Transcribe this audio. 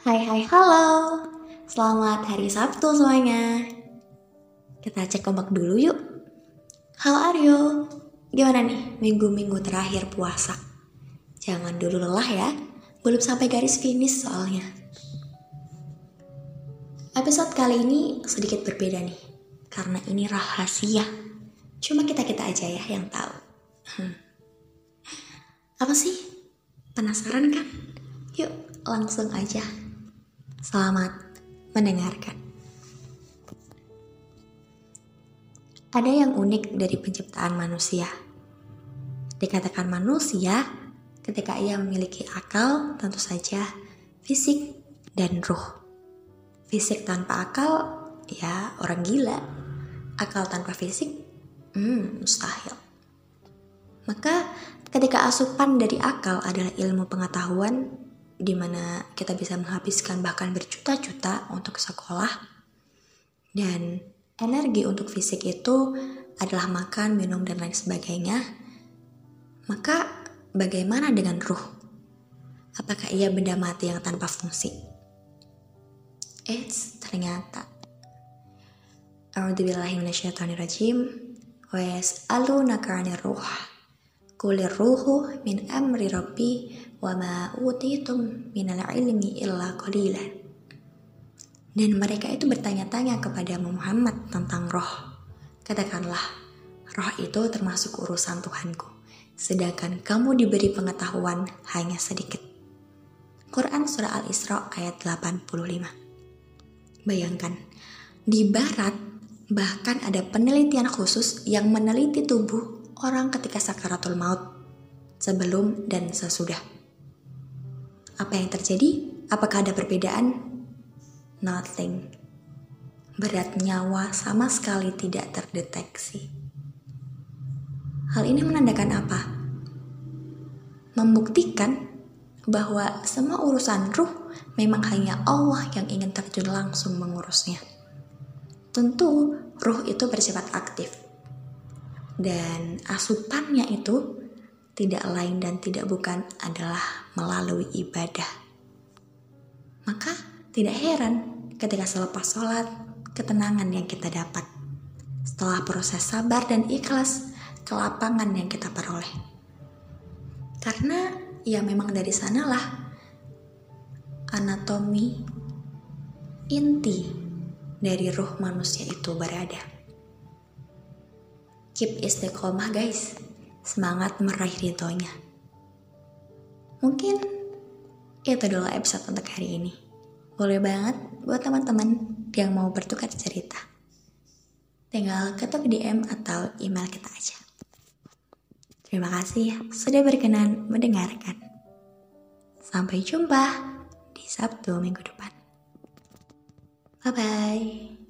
Hai, halo. Selamat hari Sabtu semuanya. Kita cek ombak dulu yuk. How are you? Gimana nih minggu-minggu terakhir puasa? Jangan dulu lelah ya. Belum sampai garis finish soalnya. Episode kali ini sedikit berbeda nih. Karena ini rahasia. Cuma kita-kita aja ya yang tahu. Apa sih? Penasaran kan? Yuk langsung aja. Selamat mendengarkan. Ada yang unik dari penciptaan manusia. Dikatakan manusia ketika ia memiliki akal, tentu saja fisik dan ruh. Fisik tanpa akal, ya orang gila. Akal tanpa fisik, mustahil. Maka ketika asupan dari akal adalah ilmu pengetahuan, di mana kita bisa menghabiskan bahkan berjuta-juta untuk sekolah, dan energi untuk fisik itu adalah makan, minum, dan lain sebagainya, maka bagaimana dengan ruh? Apakah ia benda mati yang tanpa fungsi? Ternyata A'udzubillahi minasyaitonirrajim. Wa yas'alunaka 'anir ruh. Qulir ruhu min amri rabbi wa ma utitum minal ilmi illa qalila. Dan mereka itu bertanya-tanya kepada Muhammad tentang roh. Katakanlah, roh itu termasuk urusan Tuhanku, sedangkan kamu diberi pengetahuan hanya sedikit. Quran Surah Al-Isra ayat 85. Bayangkan, di barat bahkan ada penelitian khusus yang meneliti tubuh orang ketika sakaratul maut, sebelum dan sesudah. Apa yang terjadi? Apakah ada perbedaan? Nothing. Berat nyawa sama sekali tidak terdeteksi. Hal ini menandakan apa? Membuktikan bahwa semua urusan ruh memang hanya Allah yang ingin terjun langsung mengurusnya. Tentu ruh itu bersifat aktif. Dan asupannya itu tidak lain dan tidak bukan adalah melalui ibadah. Maka tidak heran ketika selepas sholat, ketenangan yang kita dapat. Setelah proses sabar dan ikhlas, kelapangan yang kita peroleh. Karena ya memang dari sanalah anatomi inti dari ruh manusia itu berada. Keep istiqomah guys, semangat meraih ridhonya. Mungkin itu dulu episode untuk hari ini. Boleh banget buat teman-teman yang mau bertukar cerita. Tinggal ketuk DM atau email kita aja. Terima kasih sudah berkenan mendengarkan. Sampai jumpa di Sabtu minggu depan. Bye-bye.